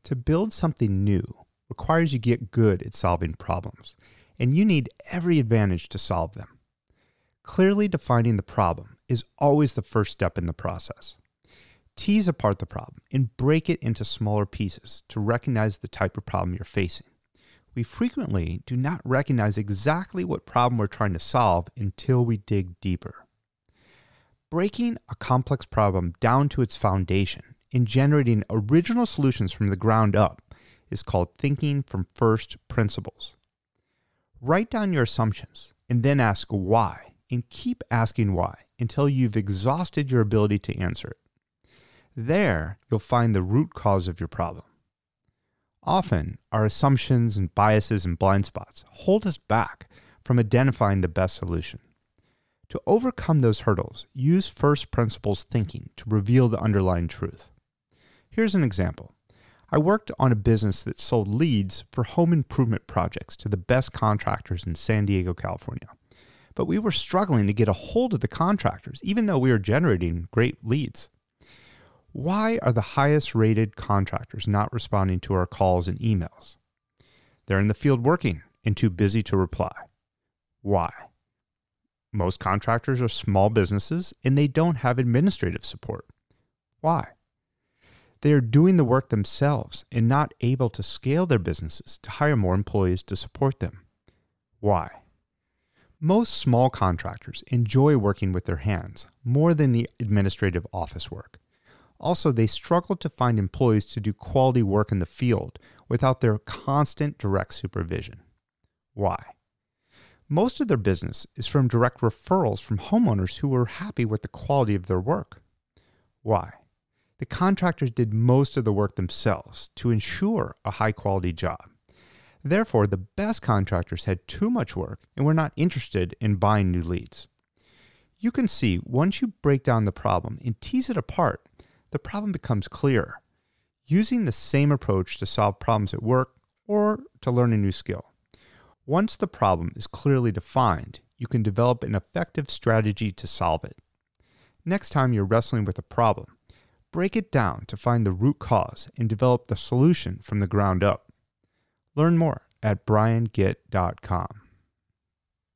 To build something new requires you get good at solving problems, and you need every advantage to solve them. Clearly defining the problem is always the first step in the process. Tease apart the problem and break it into smaller pieces to recognize the type of problem you're facing. We frequently do not recognize exactly what problem we're trying to solve until we dig deeper. Breaking a complex problem down to its foundation and generating original solutions from the ground up is called thinking from first principles. Write down your assumptions and then ask why, and keep asking why until you've exhausted your ability to answer it. There, you'll find the root cause of your problem. Often, our assumptions and biases and blind spots hold us back from identifying the best solution. To overcome those hurdles, use first principles thinking to reveal the underlying truth. Here's an example. I worked on a business that sold leads for home improvement projects to the best contractors in San Diego, California. But we were struggling to get a hold of the contractors, even though we were generating great leads. Why are the highest rated contractors not responding to our calls and emails? They're in the field working and too busy to reply. Why? Most contractors are small businesses and they don't have administrative support. Why? They are doing the work themselves and not able to scale their businesses to hire more employees to support them. Why? Most small contractors enjoy working with their hands more than the administrative office work. Also, they struggle to find employees to do quality work in the field without their constant direct supervision. Why? Most of their business is from direct referrals from homeowners who were happy with the quality of their work. Why? The contractors did most of the work themselves to ensure a high-quality job. Therefore, the best contractors had too much work and were not interested in buying new leads. You can see once you break down the problem and tease it apart, the problem becomes clearer. Using the same approach to solve problems at work or to learn a new skill. Once the problem is clearly defined, you can develop an effective strategy to solve it. Next time you're wrestling with a problem, break it down to find the root cause and develop the solution from the ground up. Learn more at briangitt.com.